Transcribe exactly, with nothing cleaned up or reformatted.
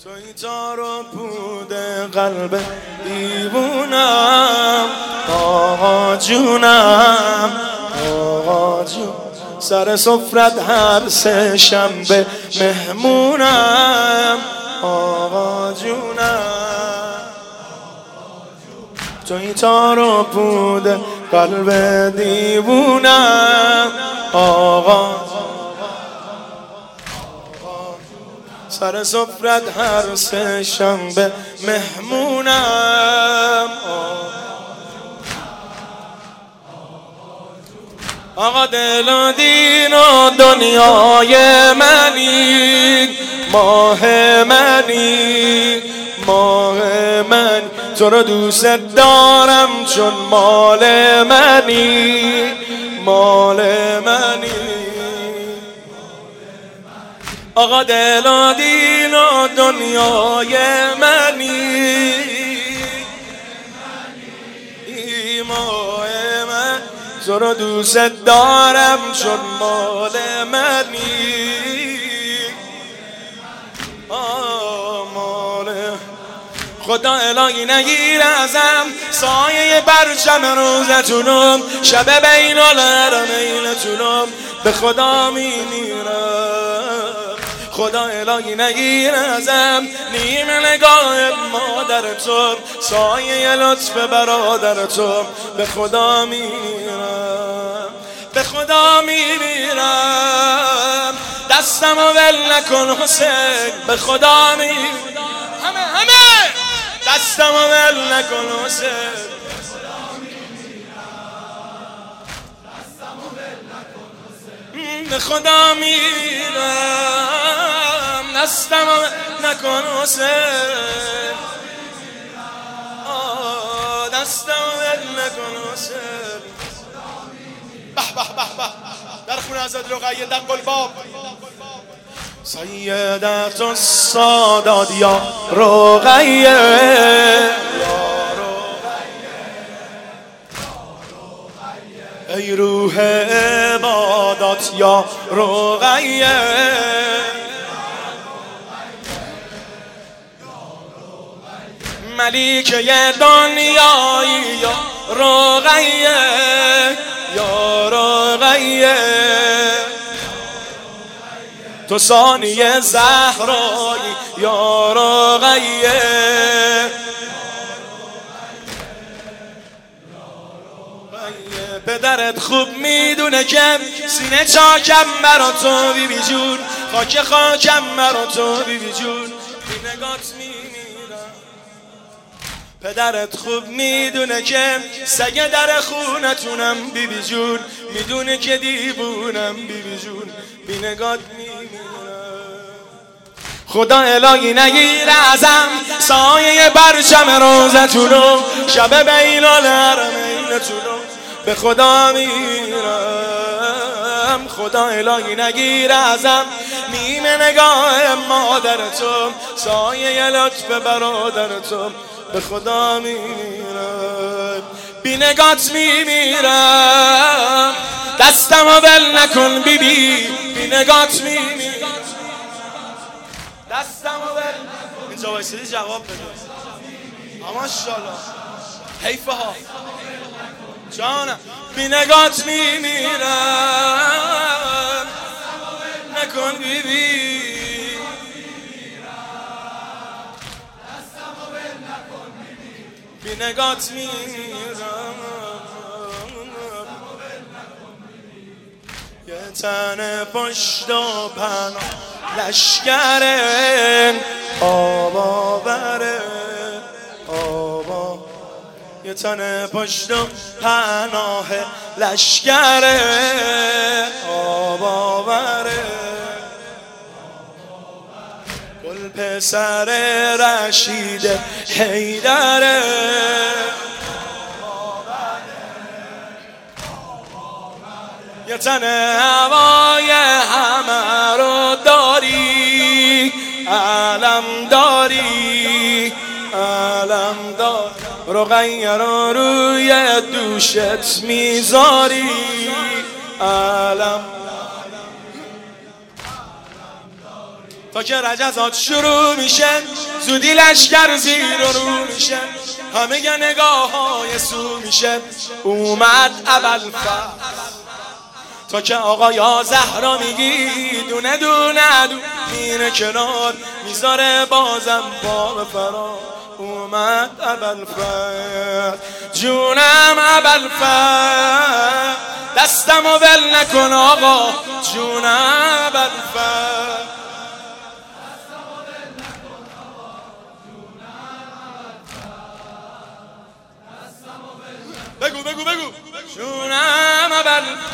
توی تار و پود قلب دیوونم، آقا جونم آقا جون، سر سفرت هر سه شنبه مهمونم، آقا جونم. توی تار و پود قلب دیوونم، آقا سر سفرت هر سه شنبه مهمونم. آقا دل و دین و دنیای منی، ماه منی ماه من، تو رو دوست دارم چون مال منی مال منی. آقا دل و دین و دنیای منی، ماه من، تو رو دوست دارم چون مال منی. آه مال خدا الهی نگیر ازم سایه پرچم روزتونم، شب بین الحرمینتونم، به خدا میمیرم. خدا الهی نگیر ازم نیم نگاه مادر تو، سایه لطف برادر تو، به خدا میمیرم به خدا میمیرم. دستم و ول نکن حسین، به خدا میمیرم. همه همه دستم و ول نکن حسین، به خدا میرم. دستم و نکن حسین، دستم و نکن حسین. به به به به در خونه حضرت رقیه در قلباب. سیدت السادات یا رقیه، ای روح عبادات یا رقیه، ملیکه دنیایی یا رقیه یا رقیه، تو ثانی زهرایی یا رقیه. پدرت خوب میدونه که سینه چاکم برا تو بیبی جون، خاک خاکم برا تو بیبی جون، بی نگات میمیرم. پدرت خوب میدونه که سگ در خونتونم بیبی جون، میدونه که دیوونم بیبی جون، بی نگات میمیرم. خدا الهی نگیر ازم سایه پرچم روزتونو، شب بین الحرمینتونو، به خدا میرم. خدا الهی نگیر ازم نیمه نگاه مادر تو، سایه لطف برادر تو، به خدا میرم. بی نگات میمیرم. دستم و ول نکن بیبی، بی نگات میمیرم. دستم و ول نکن. اینجا وایسیدی جواب بده. ماشاءالله حیفه ها جانم. بی نگات میمیرم. نکن بیبی، بی نگات میمیرم. یه تن پشت و پناه لشکره، آب آوره آب، یه تن پشت و پناه لشکره، آب آوره. گل پسر رشید حیدره، یه تن هوای همه رو داری، علم داری علم داری، رقیه رو روی دوشت میذاری، علم تا که رجزات شروع میشه زودی لشکر زیر و رو میشه همه گ نگاه های سو میشه اومد ابوالفضل تا که آقا یا زهرا میگی دونه دونه دو میره کنار میذاره بازم پا به فرار اومد ابوالفضل جونم ابوالفضل دستمو ول نکن آقا جونم ابوالفضل بگو بگو بگو جونم ابوالفضل